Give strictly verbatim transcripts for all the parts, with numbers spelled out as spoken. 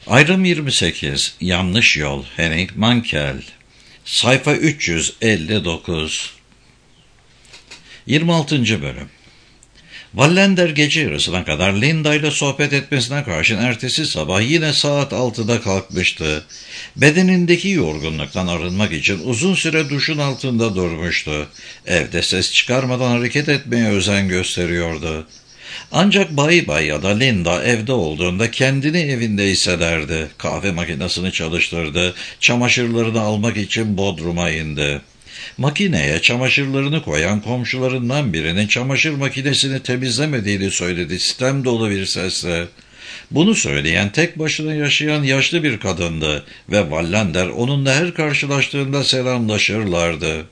Ayrım yirmi sekiz. Yanlış Yol. Henning Mankell. Sayfa üç yüz elli dokuz. yirmi altıncı bölüm. Wallander gece yarısına kadar Linda ile sohbet etmesine karşın ertesi sabah yine saat altıda kalkmıştı. Bedenindeki yorgunluktan arınmak için uzun süre duşun altında durmuştu. Evde ses çıkarmadan hareket etmeye özen gösteriyordu. Ancak Bay Bay ya da Linda evde olduğunda kendini evinde hissederdi. Kahve makinesini çalıştırdı, çamaşırlarını almak için bodruma indi. Makineye çamaşırlarını koyan komşularından birinin çamaşır makinesini temizlemediğini söyledi sitem dolu bir sesle. Bunu söyleyen tek başına yaşayan yaşlı bir kadındı ve Wallander onunla her karşılaştığında selamlaşırlardı.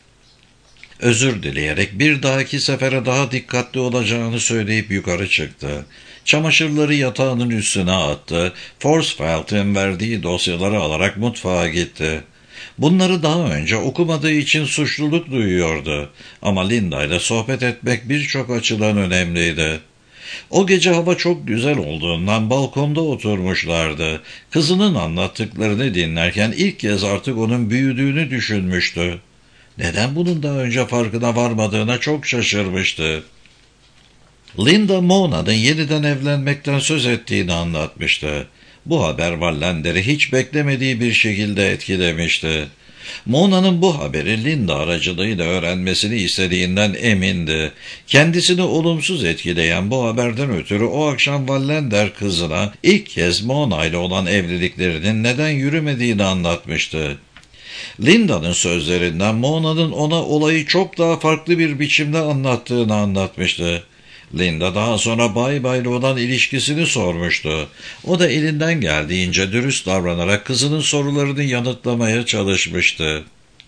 Özür dileyerek bir dahaki sefere daha dikkatli olacağını söyleyip yukarı çıktı. Çamaşırları yatağının üstüne attı. Forsfeld'in verdiği dosyaları alarak mutfağa gitti. Bunları daha önce okumadığı için suçluluk duyuyordu. Ama Linda ile sohbet etmek birçok açıdan önemliydi. O gece hava çok güzel olduğundan balkonda oturmuşlardı. Kızının anlattıklarını dinlerken ilk kez artık onun büyüdüğünü düşünmüştü. Neden bunun daha önce farkına varmadığına çok şaşırmıştı. Linda Mona'nın yeniden evlenmekten söz ettiğini anlatmıştı. Bu haber Wallander'i hiç beklemediği bir şekilde etkilemişti. Mona'nın bu haberi Linda aracılığıyla öğrenmesini istediğinden emindi. Kendisini olumsuz etkileyen bu haberden ötürü o akşam Wallander kızına ilk kez Mona ile olan evliliklerinin neden yürümediğini anlatmıştı. Linda'nın sözlerinden Mona'nın ona olayı çok daha farklı bir biçimde anlattığını anlatmıştı. Linda daha sonra Bay Bay'la olan ilişkisini sormuştu. O da elinden geldiğince dürüst davranarak kızının sorularını yanıtlamaya çalışmıştı.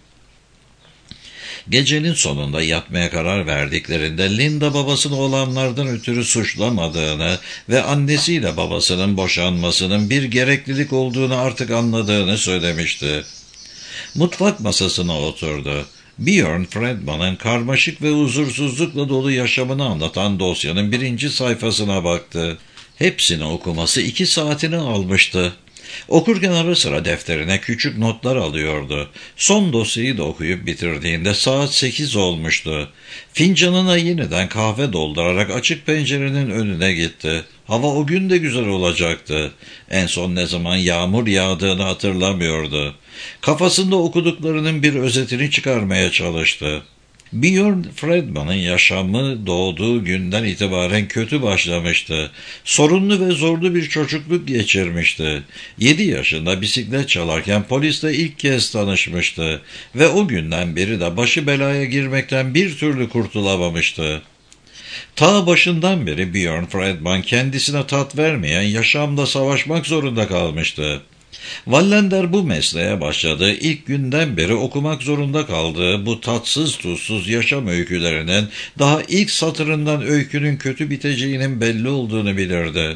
Gecenin sonunda yatmaya karar verdiklerinde Linda babasını olanlardan ötürü suçlamadığını ve annesiyle babasının boşanmasının bir gereklilik olduğunu artık anladığını söylemişti. Mutfak masasına oturdu. Björn Fredman'ın karmaşık ve huzursuzlukla dolu yaşamını anlatan dosyanın birinci sayfasına baktı. Hepsini okuması iki saatini almıştı. Okurken ara sıra defterine küçük notlar alıyordu. Son dosyayı da okuyup bitirdiğinde saat sekiz olmuştu. Fincanına yeniden kahve doldurarak açık pencerenin önüne gitti. Hava o gün de güzel olacaktı. En son ne zaman yağmur yağdığını hatırlamıyordu. Kafasında okuduklarının bir özetini çıkarmaya çalıştı. Björn Fredman'ın yaşamı doğduğu günden itibaren kötü başlamıştı. Sorunlu ve zorlu bir çocukluk geçirmişti. Yedi yaşında bisiklet çalarken polisle ilk kez tanışmıştı ve o günden beri de başı belaya girmekten bir türlü kurtulamamıştı. Ta başından beri Björn Fredman kendisine tat vermeyen yaşamda savaşmak zorunda kalmıştı. Wallander bu mesleğe başladığı ilk günden beri okumak zorunda kaldığı bu tatsız tuzsuz yaşam öykülerinin daha ilk satırından öykünün kötü biteceğinin belli olduğunu bilirdi.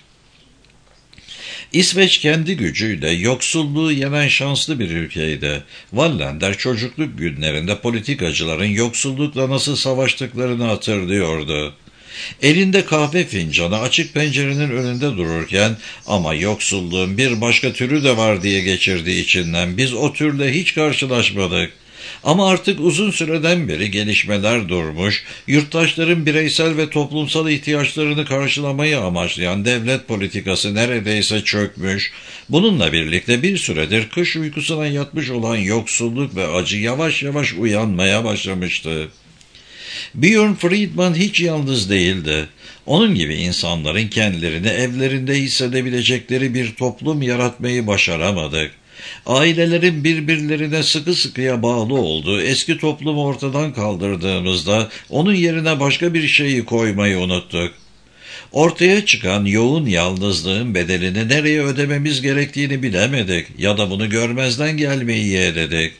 İsveç kendi gücüyle yoksulluğu yenen şanslı bir ülkeydi. Wallander çocukluk günlerinde politikacıların yoksullukla nasıl savaştıklarını hatırlıyordu. Elinde kahve fincanı açık pencerenin önünde dururken ama yoksulluğun bir başka türü de var diye geçirdiği içinden biz o türle hiç karşılaşmadık. Ama artık uzun süreden beri gelişmeler durmuş, yurttaşların bireysel ve toplumsal ihtiyaçlarını karşılamayı amaçlayan devlet politikası neredeyse çökmüş, bununla birlikte bir süredir kış uykusuna yatmış olan yoksulluk ve acı yavaş yavaş uyanmaya başlamıştı. Björn Friedman hiç yalnız değildi. Onun gibi insanların kendilerini evlerinde hissedebilecekleri bir toplum yaratmayı başaramadık. Ailelerin birbirlerine sıkı sıkıya bağlı olduğu eski toplumu ortadan kaldırdığımızda onun yerine başka bir şeyi koymayı unuttuk. Ortaya çıkan yoğun yalnızlığın bedelini nereye ödememiz gerektiğini bilemedik ya da bunu görmezden gelmeyi yeğledik.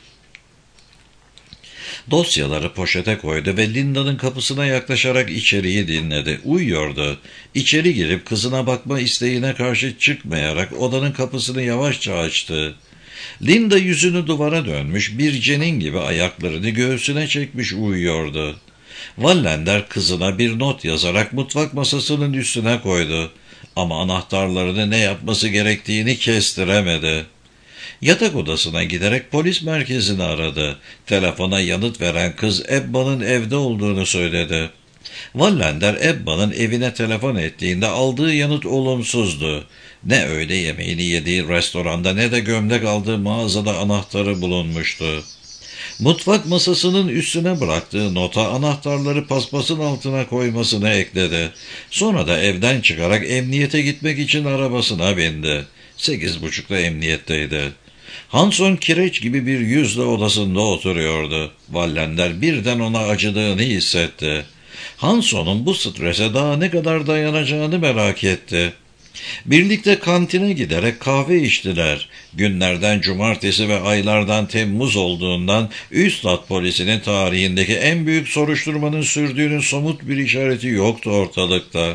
Dosyaları poşete koydu ve Linda'nın kapısına yaklaşarak içeriği dinledi. Uyuyordu. İçeri girip kızına bakma isteğine karşı çıkmayarak odanın kapısını yavaşça açtı. Linda yüzünü duvara dönmüş, bir cenin gibi ayaklarını göğsüne çekmiş uyuyordu. Wallander kızına bir not yazarak mutfak masasının üstüne koydu. Ama anahtarlarını ne yapması gerektiğini kestiremedi. Yatak odasına giderek polis merkezini aradı. Telefona yanıt veren kız Ebba'nın evde olduğunu söyledi. Wallander Ebba'nın evine telefon ettiğinde aldığı yanıt olumsuzdu. Ne öğle yemeğini yediği restoranda ne de gömlek aldığı mağazada anahtarı bulunmuştu. Mutfak masasının üstüne bıraktığı nota anahtarları paspasın altına koymasını ekledi. Sonra da evden çıkarak emniyete gitmek için arabasına bindi. Sekiz buçukta emniyetteydi. Hanson kireç gibi bir yüzle odasında oturuyordu. Wallander birden ona acıdığını hissetti. Hanson'un bu strese daha ne kadar dayanacağını merak etti. Birlikte kantine giderek kahve içtiler. Günlerden cumartesi ve aylardan Temmuz olduğundan Üstad polisinin tarihindeki en büyük soruşturmanın sürdüğünün somut bir işareti yoktu ortalıkta.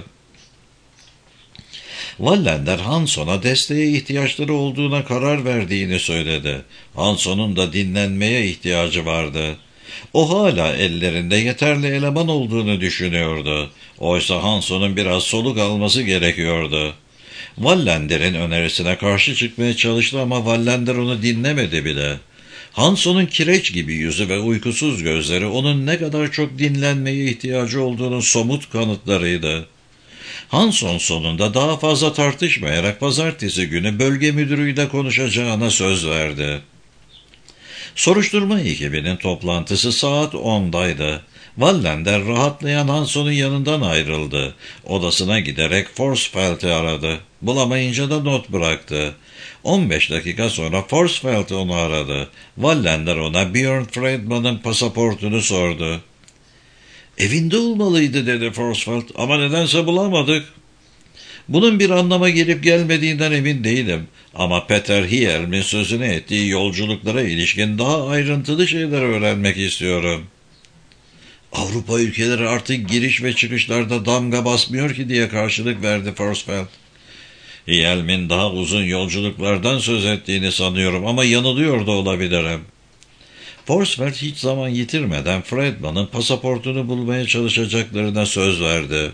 Wallander Hanson'a desteğe ihtiyaçları olduğuna karar verdiğini söyledi. Hanson'un da dinlenmeye ihtiyacı vardı. O hala ellerinde yeterli eleman olduğunu düşünüyordu. Oysa Hanson'un biraz soluk alması gerekiyordu. Wallander'in önerisine karşı çıkmaya çalıştı ama Wallander onu dinlemedi bile. Hanson'un kireç gibi yüzü ve uykusuz gözleri onun ne kadar çok dinlenmeye ihtiyacı olduğunun somut kanıtlarıydı. Hanson sonunda daha fazla tartışmayarak pazartesi günü bölge müdürüyle konuşacağına söz verdi. Soruşturma ekibinin toplantısı saat ondaydı. Wallander rahatlayan Hanson'un yanından ayrıldı. Odasına giderek Forsfeld'i aradı. Bulamayınca da not bıraktı. on beş dakika sonra Forsfeld onu aradı. Wallander ona Björn Friedman'ın pasaportunu sordu. "Evinde olmalıydı," dedi Forsfeld, "ama nedense bulamadık." Bunun bir anlama gelip gelmediğinden emin değilim. Ama Peter Hielm'in sözünü ettiği yolculuklara ilişkin daha ayrıntılı şeyler öğrenmek istiyorum. "Avrupa ülkeleri artık giriş ve çıkışlarda damga basmıyor ki," diye karşılık verdi Forsfeld. "Hielm'in daha uzun yolculuklardan söz ettiğini sanıyorum ama yanılıyor da olabilirim." Forsfeld hiç zaman yitirmeden Friedman'ın pasaportunu bulmaya çalışacaklarına söz verdi.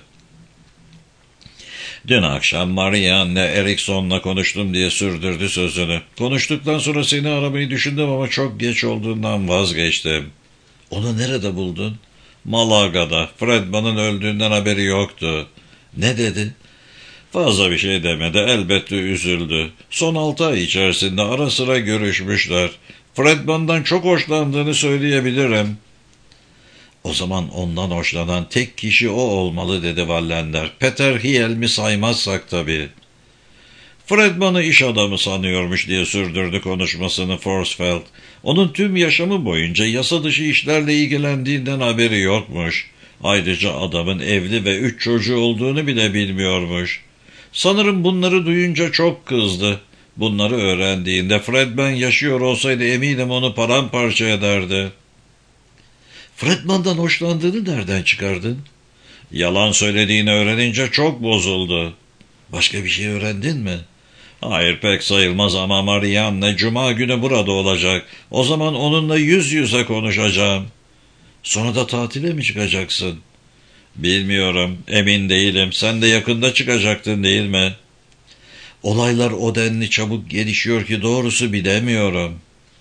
"Dün akşam Marianne Eriksson'la konuştum," diye sürdürdü sözünü. "Konuştuktan sonra seni aramayı düşündüm ama çok geç olduğundan vazgeçtim." "Onu nerede buldun?" "Malaga'da. Friedman'ın öldüğünden haberi yoktu." "Ne dedi?" "Fazla bir şey demedi. Elbette üzüldü. Son altı ay içerisinde ara sıra görüşmüşler. Friedman'dan çok hoşlandığını söyleyebilirim." "O zaman ondan hoşlanan tek kişi o olmalı," dedi Wallander. "Peter Hielm'i saymazsak tabii." "Friedman'ı iş adamı sanıyormuş," diye sürdürdü konuşmasını Forsfeld. "Onun tüm yaşamı boyunca yasa dışı işlerle ilgilendiğinden haberi yokmuş. Ayrıca adamın evli ve üç çocuğu olduğunu bile bilmiyormuş. Sanırım bunları duyunca çok kızdı. Bunları öğrendiğinde Friedman yaşıyor olsaydı eminim onu paramparça ederdi." "Friedman'dan hoşlandığını nereden çıkardın?" "Yalan söylediğini öğrenince çok bozuldu." "Başka bir şey öğrendin mi?" "Hayır, pek sayılmaz ama Marianne Cuma günü burada olacak. O zaman onunla yüz yüze konuşacağım." "Sonra da tatile mi çıkacaksın?" "Bilmiyorum, emin değilim. Sen de yakında çıkacaktın değil mi?" "Olaylar o denli çabuk gelişiyor ki doğrusu bilemiyorum."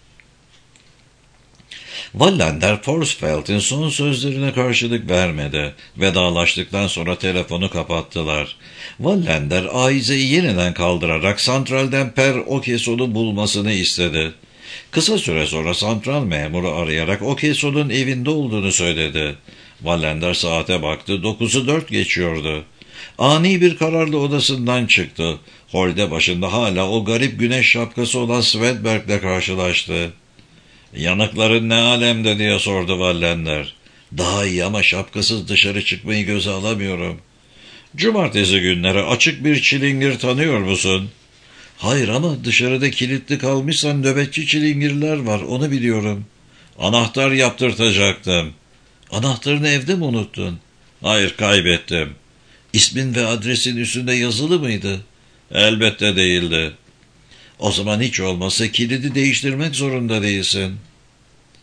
Wallander Forsfeld'in son sözlerine karşılık vermedi. Vedalaştıktan sonra telefonu kapattılar. Wallander ahizeyi yeniden kaldırarak santralden Per Okeson'u bulmasını istedi. Kısa süre sonra santral memuru arayarak Okeson'un evinde olduğunu söyledi. Wallander saate baktı. Dokuzu dört geçiyordu. Ani bir kararla odasından çıktı. Holde başında hala o garip güneş şapkası olan Swedberg'le karşılaştı. "Yanıkların ne alemde?" diye sordu Wallander. "Daha iyi ama şapkasız dışarı çıkmayı göze alamıyorum." "Cumartesi günleri açık bir çilingir tanıyor musun?" "Hayır ama dışarıda kilitli kalmışsan nöbetçi çilingirler var, onu biliyorum." "Anahtar yaptırtacaktım." "Anahtarını evde mi unuttun?" "Hayır, kaybettim." "İsmin ve adresin üstünde yazılı mıydı?" "Elbette değildi." "O zaman hiç olmazsa kilidi değiştirmek zorunda değilsin."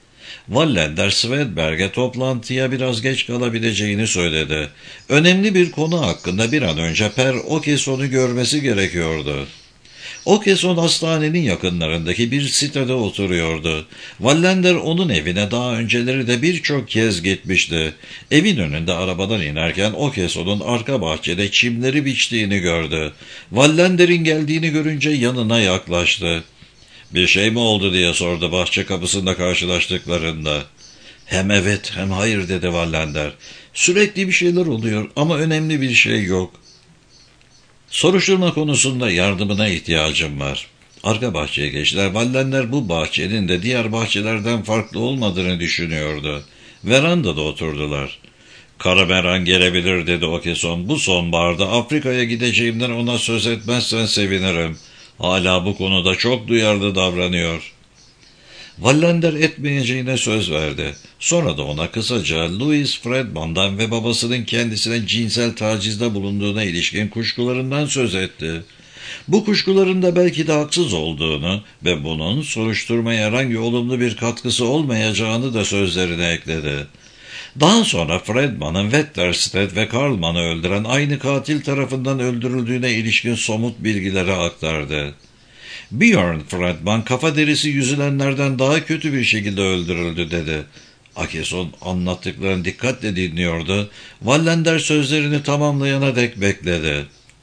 Wallander Swedberg'e toplantıya biraz geç kalabileceğini söyledi. Önemli bir konu hakkında bir an önce Per Åkesson'u görmesi gerekiyordu. Åkesson hastanenin yakınlarındaki bir sitede oturuyordu. Wallander onun evine daha önceleri de birçok kez gitmişti. Evin önünde arabadan inerken Åkesson'un arka bahçede çimleri biçtiğini gördü. Wallander'in geldiğini görünce yanına yaklaştı. "Bir şey mi oldu?" diye sordu bahçe kapısında karşılaştıklarında. "Hem evet hem hayır," dedi Wallander. "Sürekli bir şeyler oluyor ama önemli bir şey yok. Soruşturma konusunda yardımına ihtiyacım var." Arka bahçeye geçtiler. Wallander bu bahçenin de diğer bahçelerden farklı olmadığını düşünüyordu. Verandada oturdular. "Karameran gelebilir," dedi Åkesson. "Bu sonbaharda Afrika'ya gideceğimden ona söz etmezsen sevinirim. Hala bu konuda çok duyarlı davranıyor." Wallander etmeyeceğine söz verdi. Sonra da ona kısaca Louis Fredman'dan ve babasının kendisine cinsel tacizde bulunduğuna ilişkin kuşkularından söz etti. Bu kuşkularında belki de haksız olduğunu ve bunun soruşturmaya herhangi olumlu bir katkısı olmayacağını da sözlerine ekledi. Daha sonra Fredman'ın Wetterstedt ve Karlmann'ı öldüren aynı katil tarafından öldürüldüğüne ilişkin somut bilgileri aktardı. "Björn Fredman kafa derisi yüzülenlerden daha kötü bir şekilde öldürüldü," dedi. Åkesson anlattıklarını dikkatle dinliyordu. Wallander sözlerini tamamlayana dek bekledi.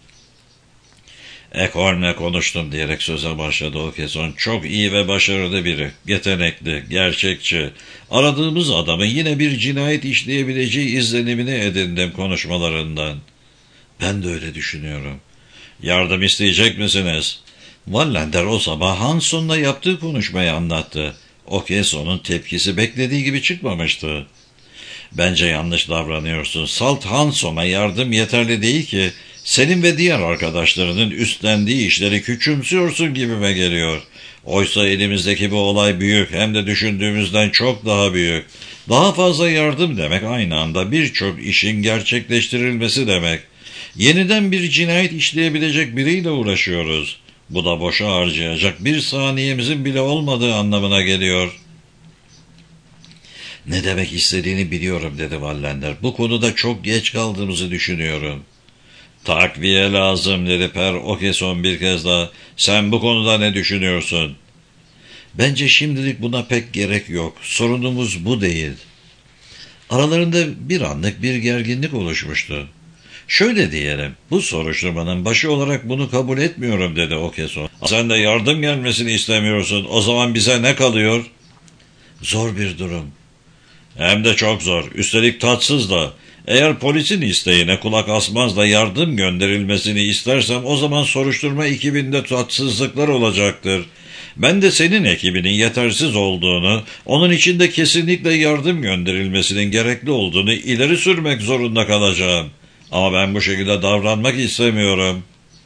"Ekholm'le konuştum," diyerek söze başladı Åkesson. "Çok iyi ve başarılı biri, yetenekli, gerçekçi. Aradığımız adamın yine bir cinayet işleyebileceği izlenimini edindim konuşmalarından." "Ben de öyle düşünüyorum." "Yardım isteyecek misiniz?" Wallander o sabah Hansson'la yaptığı konuşmayı anlattı. Åkesson'un tepkisi beklediği gibi çıkmamıştı. "Bence yanlış davranıyorsun. Salt Hansson'a yardım yeterli değil ki. Senin ve diğer arkadaşlarının üstlendiği işleri küçümsüyorsun gibime geliyor. Oysa elimizdeki bu olay büyük, hem de düşündüğümüzden çok daha büyük. Daha fazla yardım demek aynı anda birçok işin gerçekleştirilmesi demek. Yeniden bir cinayet işleyebilecek biriyle uğraşıyoruz. Bu da boşa harcayacak bir saniyemizin bile olmadığı anlamına geliyor." "Ne demek istediğini biliyorum," dedi Wallander. "Bu konuda çok geç kaldığımızı düşünüyorum." "Takviye lazım," dedi Per Åkesson bir kez daha. "Sen bu konuda ne düşünüyorsun?" "Bence şimdilik buna pek gerek yok. Sorunumuz bu değil." Aralarında bir anlık bir gerginlik oluşmuştu. "Şöyle diyelim, bu soruşturmanın başı olarak bunu kabul etmiyorum," dedi Åkesson. "Sen de yardım gelmesini istemiyorsun. O zaman bize ne kalıyor?" "Zor bir durum." "Hem de çok zor. Üstelik tatsız da. Eğer polisin isteğine kulak asmaz da yardım gönderilmesini istersem o zaman soruşturma ekibinde tatsızlıklar olacaktır. Ben de senin ekibinin yetersiz olduğunu, onun için de kesinlikle yardım gönderilmesinin gerekli olduğunu ileri sürmek zorunda kalacağım. Ama ben bu şekilde davranmak istemiyorum."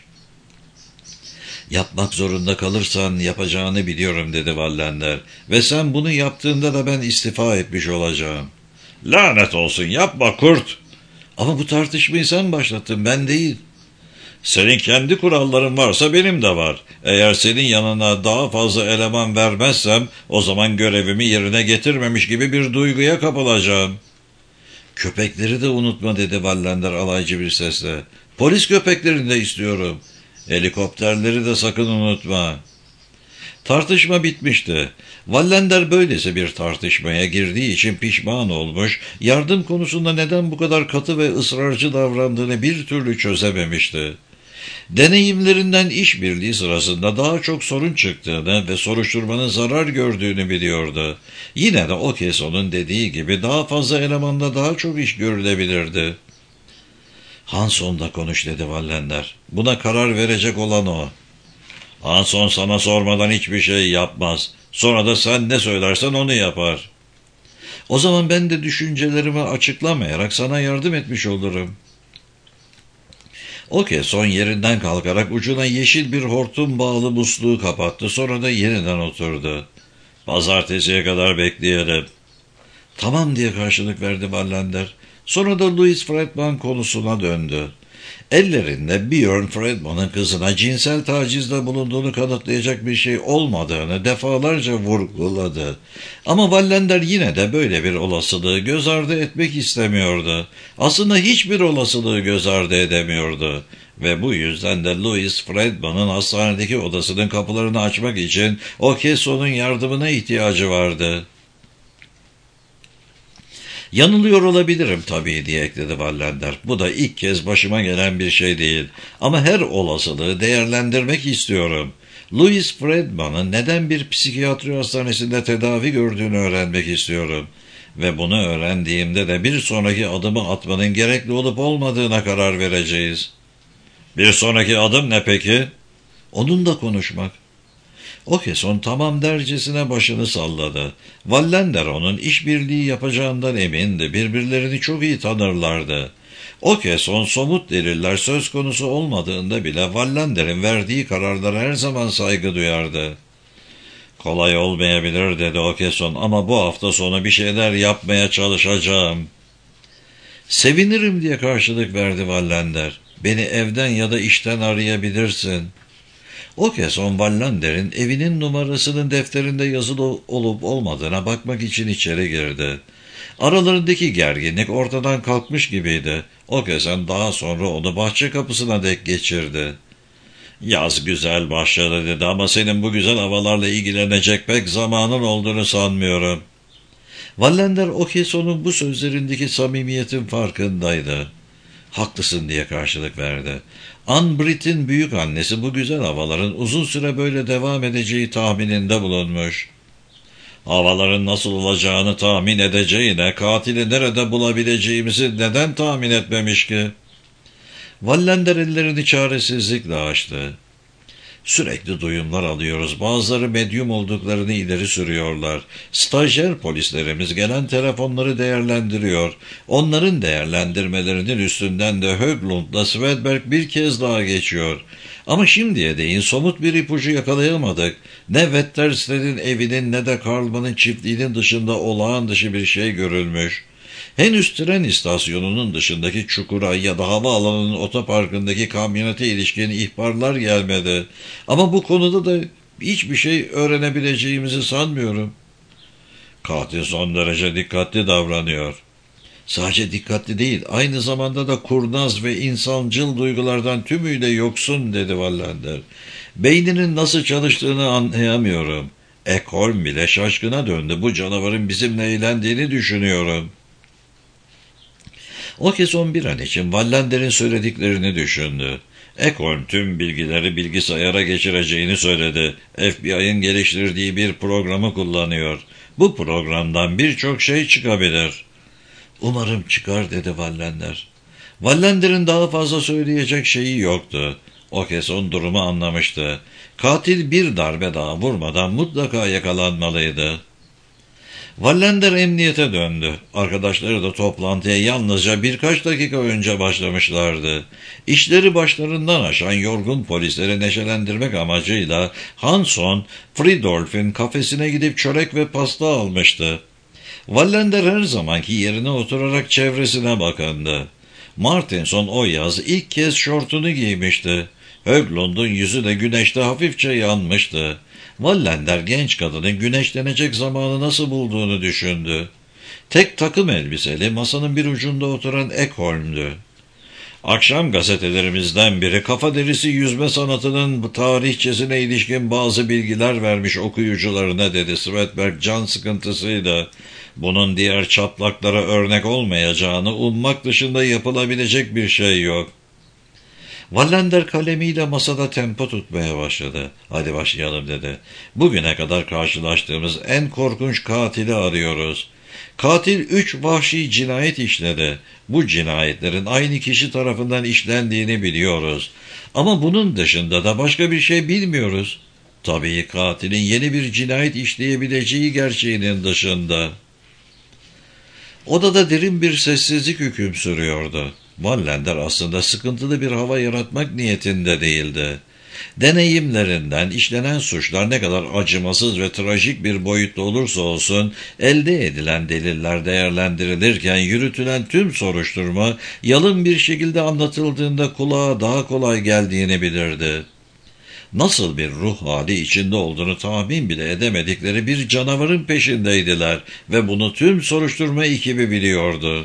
"Yapmak zorunda kalırsan yapacağını biliyorum," dedi Wallander. "Ve sen bunu yaptığında da ben istifa etmiş olacağım." "Lanet olsun, yapma kurt!" "Ama bu tartışmayı sen başlattın, ben değil." "Senin kendi kuralların varsa benim de var. Eğer senin yanına daha fazla eleman vermezsem o zaman görevimi yerine getirmemiş gibi bir duyguya kapılacağım." "Köpekleri de unutma," dedi Wallander alaycı bir sesle. "Polis köpeklerini de istiyorum. Helikopterleri de sakın unutma." Tartışma bitmişti. Wallander böylesi bir tartışmaya girdiği için pişman olmuş, yardım konusunda neden bu kadar katı ve ısrarcı davrandığını bir türlü çözememişti. Deneyimlerinden işbirliği sırasında daha çok sorun çıktığını ve soruşturmanın zarar gördüğünü biliyordu. Yine de Åkesson'un dediği gibi daha fazla elemanda daha çok iş görülebilirdi. "Hansson'la konuş," dedi Wallander. "Buna karar verecek olan o." "Hansson sana sormadan hiçbir şey yapmaz. Sonra da sen ne söylersen onu yapar." "O zaman ben de düşüncelerimi açıklamayarak sana yardım etmiş olurum." Åkesson yerinden kalkarak ucuna yeşil bir hortum bağlı musluğu kapattı. Sonra da yeniden oturdu. "Pazartesiye kadar bekleyelim." "Tamam," diye karşılık verdi Wallander. Sonra da Louis Fredman konusuna döndü. Ellerinde Björn Fredman'ın kızına cinsel tacizde bulunduğunu kanıtlayacak bir şey olmadığını defalarca vurguladı. Ama Wallander yine de böyle bir olasılığı göz ardı etmek istemiyordu. Aslında hiçbir olasılığı göz ardı edemiyordu. Ve bu yüzden de Louis Fredman'ın hastanedeki odasının kapılarını açmak için Okeson'un yardımına ihtiyacı vardı. Yanılıyor olabilirim tabii diye ekledi Wallander. Bu da ilk kez başıma gelen bir şey değil. Ama her olasılığı değerlendirmek istiyorum. Louis Fredman'ın neden bir psikiyatri hastanesinde tedavi gördüğünü öğrenmek istiyorum. Ve bunu öğrendiğimde de bir sonraki adımı atmanın gerekli olup olmadığına karar vereceğiz. Bir sonraki adım ne peki? Onunla konuşmak. Okeson tamam dercesine başını salladı. Wallander onun işbirliği yapacağından emindi. Birbirlerini çok iyi tanırlardı. Okeson somut deliller söz konusu olmadığında bile Wallander'in verdiği kararlara her zaman saygı duyardı. Kolay olmayabilir dedi Okeson ama bu hafta sonu bir şeyler yapmaya çalışacağım. Sevinirim diye karşılık verdi Wallander. Beni evden ya da işten arayabilirsin. Okeson Wallander'in evinin numarasının defterinde yazılı olup olmadığına bakmak için içeri girdi. Aralarındaki gerginlik ortadan kalkmış gibiydi. Okeson daha sonra onu bahçe kapısına dek geçirdi. Yaz güzel başladı dedi ama senin bu güzel havalarla ilgilenecek pek zamanın olduğunu sanmıyorum. Wallander Okeson'un bu sözlerindeki samimiyetin farkındaydı. Haklısın diye karşılık verdi. Anne Britt'in büyük annesi bu güzel havaların uzun süre böyle devam edeceği tahmininde bulunmuş. Havaların nasıl olacağını tahmin edeceğine katili nerede bulabileceğimizi neden tahmin etmemiş ki? Wallander ellerini çaresizlikle açtı. Sürekli duyumlar alıyoruz. Bazıları medyum olduklarını ileri sürüyorlar. Stajyer polislerimiz gelen telefonları değerlendiriyor. Onların değerlendirmelerinin üstünden de Höglund'la Svedberg bir kez daha geçiyor. Ama şimdiye değin somut bir ipucu yakalayamadık. Ne Wettersted'in evinin ne de Karlman'ın çiftliğinin dışında olağan dışı bir şey görülmüş. Henüz tren istasyonunun dışındaki çukura ya da havaalanının otoparkındaki kamyonete ilişkin ihbarlar gelmedi. Ama bu konuda da hiçbir şey öğrenebileceğimizi sanmıyorum. Katil son derece dikkatli davranıyor. Sadece dikkatli değil, aynı zamanda da kurnaz ve insancıl duygulardan tümüyle yoksun dedi Wallander. Beyninin nasıl çalıştığını anlayamıyorum. Ekholm bile şaşkına döndü. Bu canavarın bizimle eğlendiğini düşünüyorum. Okeson bir an için Wallander'in söylediklerini düşündü. Ekholm tüm bilgileri bilgisayara geçireceğini söyledi. F B I'nin geliştirdiği bir programı kullanıyor. Bu programdan birçok şey çıkabilir. Umarım çıkar dedi Wallander. Wallander'in daha fazla söyleyecek şeyi yoktu. Okeson durumu anlamıştı. Katil bir darbe daha vurmadan mutlaka yakalanmalıydı. Wallander emniyete döndü. Arkadaşları da toplantıya yalnızca birkaç dakika önce başlamışlardı. İşleri başlarından aşan yorgun polisleri neşelendirmek amacıyla Hanson, Fridolf'in kafesine gidip çörek ve pasta almıştı. Wallander her zamanki yerine oturarak çevresine bakındı. Martinson o yaz ilk kez şortunu giymişti. Höglund'un yüzü de güneşte hafifçe yanmıştı. Wallander genç kadının güneşlenecek zamanı nasıl bulduğunu düşündü. Tek takım elbiseli masanın bir ucunda oturan Ekholm'dü. Akşam gazetelerimizden biri kafa derisi yüzme sanatının tarihçesine ilişkin bazı bilgiler vermiş okuyucularına dedi Svedberg can sıkıntısıyla. Bunun diğer çatlaklara örnek olmayacağını ummak dışında yapılabilecek bir şey yok. Wallander kalemiyle masada tempo tutmaya başladı. Hadi başlayalım dedi. Bugüne kadar karşılaştığımız en korkunç katili arıyoruz. Katil üç vahşi cinayet işledi. Bu cinayetlerin aynı kişi tarafından işlendiğini biliyoruz. Ama bunun dışında da başka bir şey bilmiyoruz. Tabii katilin yeni bir cinayet işleyebileceği gerçeğinin dışında. Odada derin bir sessizlik hüküm sürüyordu. Wallander aslında sıkıntılı bir hava yaratmak niyetinde değildi. Deneyimlerinden işlenen suçlar ne kadar acımasız ve trajik bir boyutta olursa olsun, elde edilen deliller değerlendirilirken yürütülen tüm soruşturma, yalın bir şekilde anlatıldığında kulağa daha kolay geldiğini bilirdi. Nasıl bir ruh hali içinde olduğunu tahmin bile edemedikleri bir canavarın peşindeydiler ve bunu tüm soruşturma ekibi biliyordu.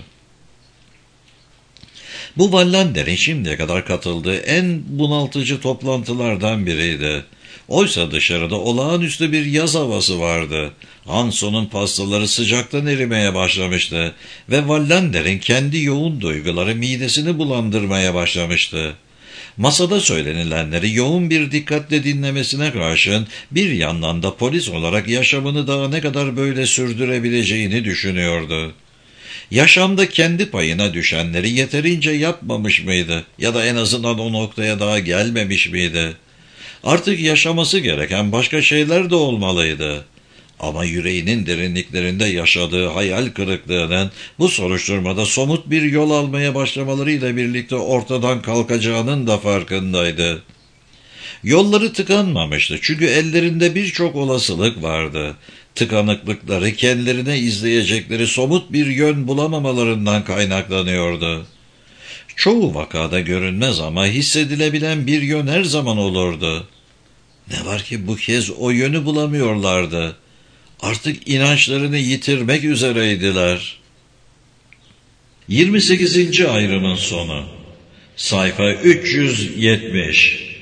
Bu Wallander'in şimdiye kadar katıldığı en bunaltıcı toplantılardan biriydi. Oysa dışarıda olağanüstü bir yaz havası vardı. Hanson'un pastaları sıcaktan erimeye başlamıştı ve Wallander'in kendi yoğun duyguları midesini bulandırmaya başlamıştı. Masada söylenilenleri yoğun bir dikkatle dinlemesine karşın bir yandan da polis olarak yaşamını daha ne kadar böyle sürdürebileceğini düşünüyordu. Yaşamda kendi payına düşenleri yeterince yapmamış mıydı ya da en azından o noktaya daha gelmemiş miydi? Artık yaşaması gereken başka şeyler de olmalıydı. Ama yüreğinin derinliklerinde yaşadığı hayal kırıklığının bu soruşturmada somut bir yol almaya başlamalarıyla birlikte ortadan kalkacağının da farkındaydı. Yolları tıkanmamıştı çünkü ellerinde birçok olasılık vardı. Tıkanıklıkları kendilerine izleyecekleri somut bir yön bulamamalarından kaynaklanıyordu. Çoğu vakada görünmez ama hissedilebilen bir yön her zaman olurdu. Ne var ki bu kez o yönü bulamıyorlardı. Artık inançlarını yitirmek üzereydiler. yirmi sekizinci ayrımın sonu. Sayfa üç yüz yetmiş.